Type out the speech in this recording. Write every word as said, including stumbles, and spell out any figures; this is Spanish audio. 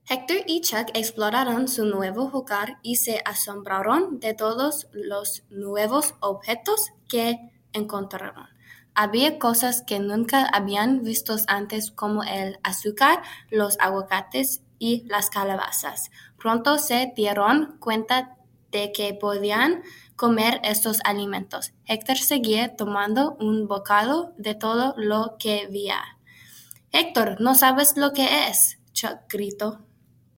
Hector y Chuck exploraron su nuevo hogar y se asombraron de todos los nuevos objetos que encontraron. Había cosas que nunca habían visto antes, como el azúcar, los aguacates y las calabazas. Pronto se dieron cuenta de que podían comer estos alimentos. Hector seguía tomando un bocado de todo lo que veía. Héctor, ¿no sabes lo que es?, Chuck gritó.